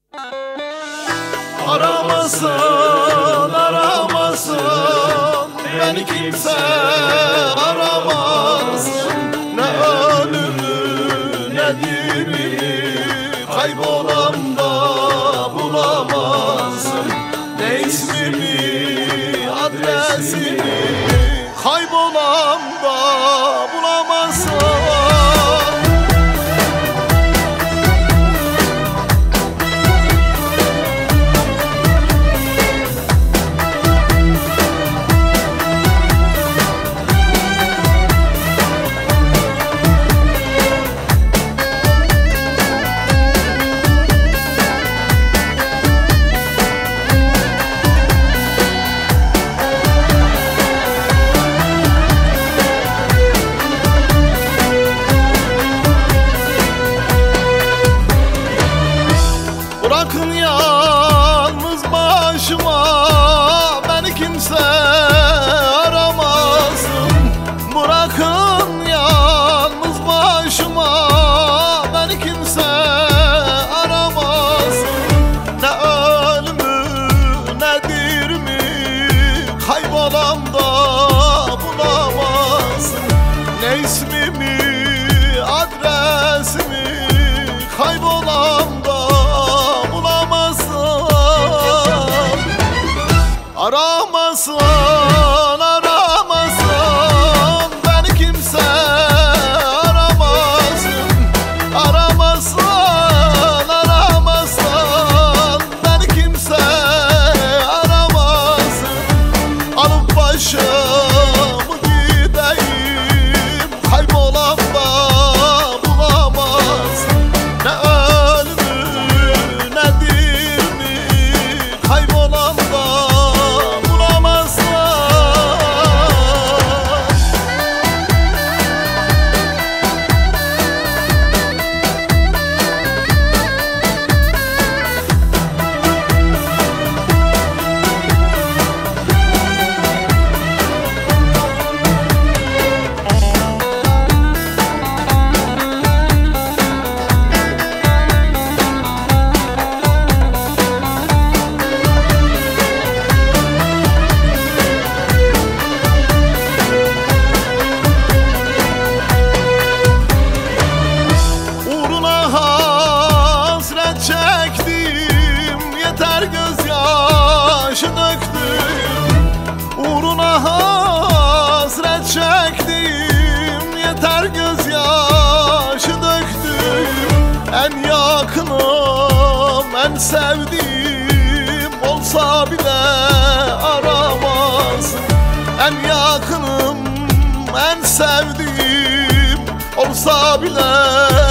Aramasın, aramasın, beni kimse aramasın. Ne ölümü ne dirimi kaybolan da bulamazsın. Ne ismimi adresimi kaybolan da bulamazsın. Bırakın yalnız başıma, beni kimse aramasın. Bırakın yalnız başıma, beni kimse aramasın. Ne ölümü ne dirimi kaybolan da bulamazsın. Ne ismimi adresimi kaybolan da aramasın, aramasın, beni kimse aramasın. Aramasın, aramasın, beni kimse aramasın. Alıp başımı gideyim, kaybolan da bulamazsın. Ne ölümü ne dirimi kaybolan da gözyaşı döktüm. Uğruna hasret çektim, yeter gözyaşı döktüm. En yakınım, en sevdiğim olsa bile aramazsın. En yakınım, en sevdiğim olsa bile